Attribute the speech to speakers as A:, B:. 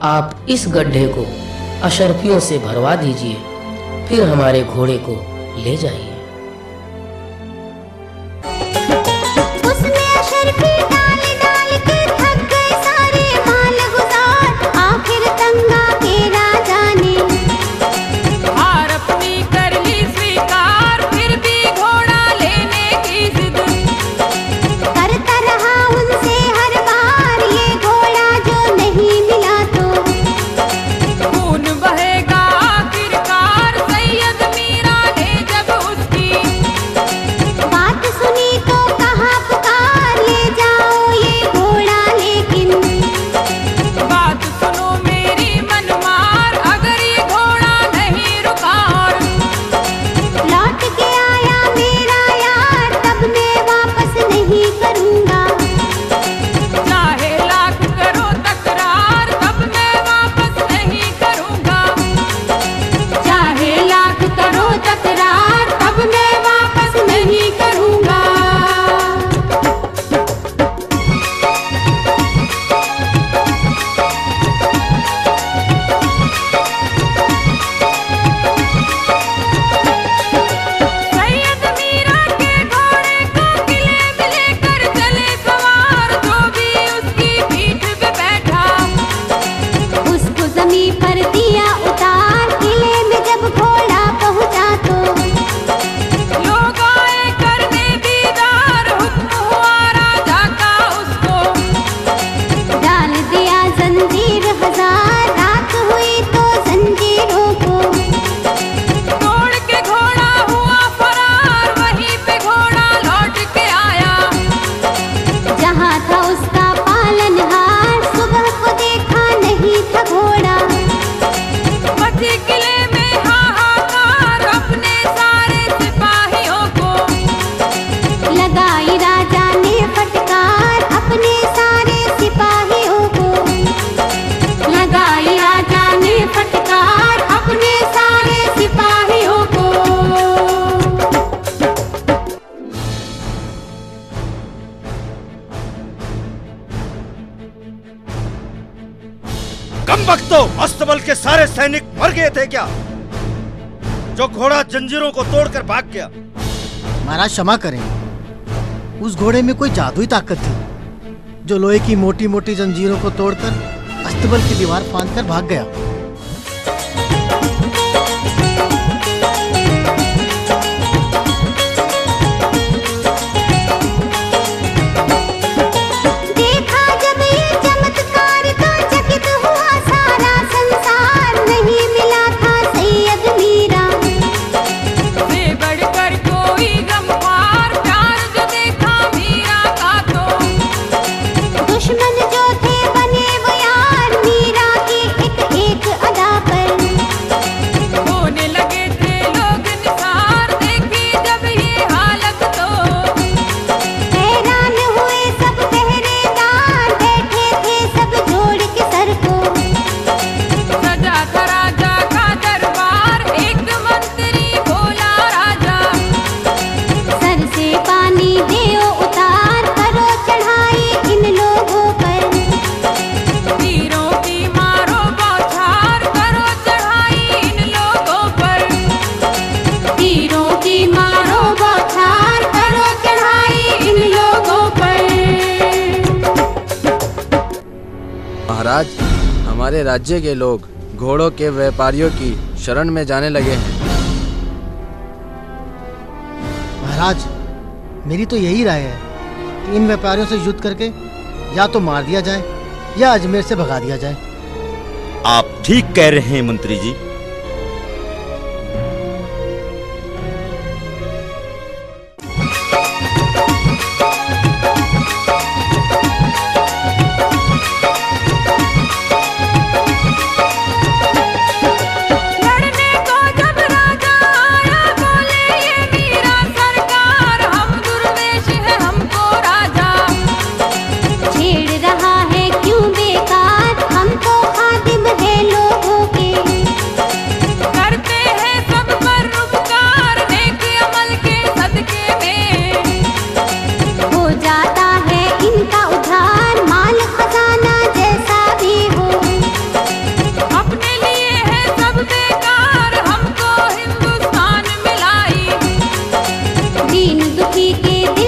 A: आप इस गड्ढे को अशर्फियों से भरवा दीजिए, फिर हमारे घोड़े को ले जाइए।
B: अस्तबल के सारे सैनिक मर गए थे क्या, जो घोड़ा जंजीरों को तोड़कर भाग गया?
C: महाराज क्षमा करें, उस घोड़े में कोई जादुई ताकत थी जो लोहे की मोटी मोटी जंजीरों को तोड़कर अस्तबल की दीवार फांदकर भाग गया।
D: महाराज, हमारे राज्य के लोग घोड़ों के व्यापारियों की शरण में जाने लगे हैं।
C: महाराज, मेरी तो यही राय है कि इन व्यापारियों से युद्ध करके या तो मार दिया जाए या अजमेर से भगा दिया जाए।
B: आप ठीक कह रहे हैं मंत्री जी।
E: के